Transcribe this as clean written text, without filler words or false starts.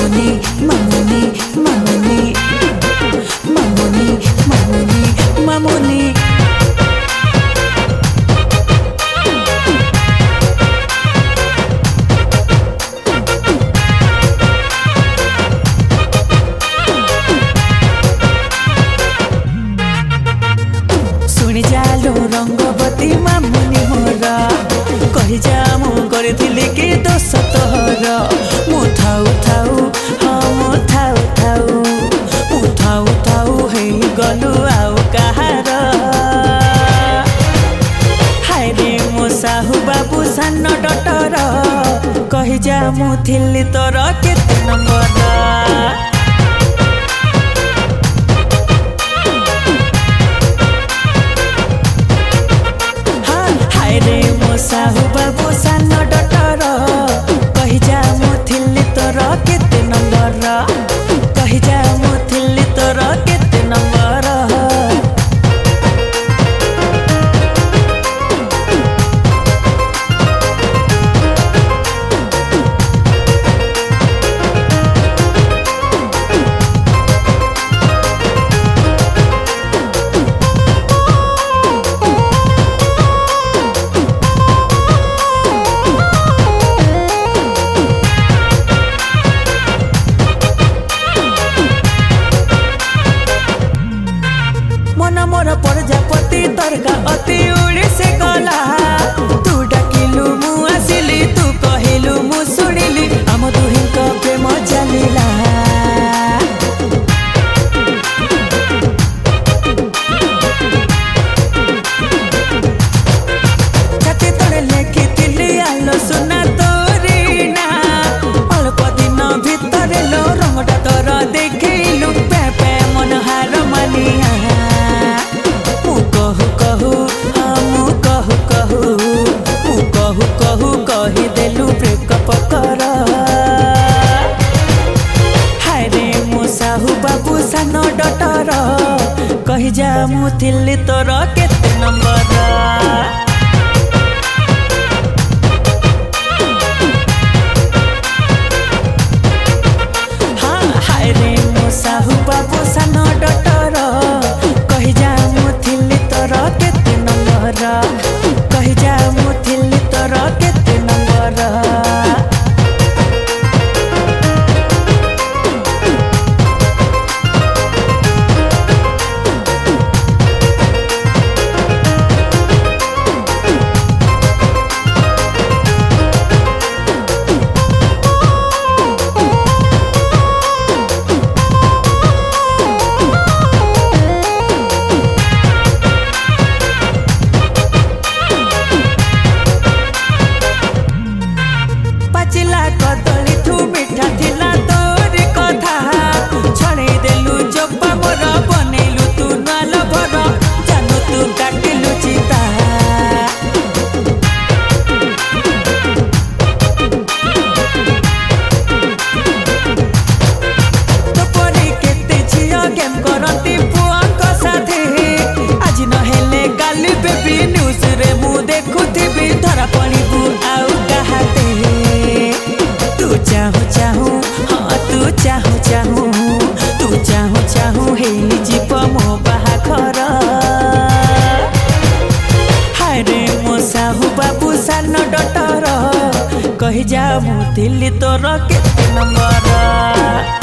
मामुनी मामुनी मामुनी मामुनी मामुनी मामुनी शुणी जालो रंगवती मामुनी मोर कही जा मु करी कि दोष तोहर मु थाऊ थाऊ हाँ मु थाऊ थाऊ मु थाऊ थाऊ हे गलु आउ कहार हाय रे मो साहू बाबू सान डटर कही जा मु थिली तोर केते नंबर साहू बाबू सान डटर कही जा मु थिली तोर केते नंबर कही जा मु थिली तोर केते नंबर मन मोर प्रजापति तरका अति उड़ी से गला तू डाकिलु मु आसिली तू कहिलु मु सुनिली आम दुहिंक प्रेम चलिला छाती तले लेखिथिली आलो सुना तोरी ना अल्प दिन भितर लो रंगटा तोर देखिलु पे पे मन हार मानिया कही देलु ब्रेकअप कर हाय रे मो साहू बाबू सान डटर कही जा मु थिली तोर केते नंबर साहू बाबू सान डटर कही जा मु थिली तोर केते नंबर कही जा मु थिली तोर केते नंबर कदली ठू मिठा थिला तोर कथा छड़े देलु जब्बा मोर बनैलु तू नाल भर जानू तू काटिलु चिता तो परी केते झियो गेम करती पुआक साथे आज न हेले गाली बेबी न्यूज रे मु देखुथिबी धरा पड़िबु आउ कहाते चाहू चाहू हाँ तू चाहू चाहू तू चाहू चाहू हे जीव मो बाहाघर हाय रे मो साहू बाबू सान डटर कही जा मु थिली तोर केते नंबर।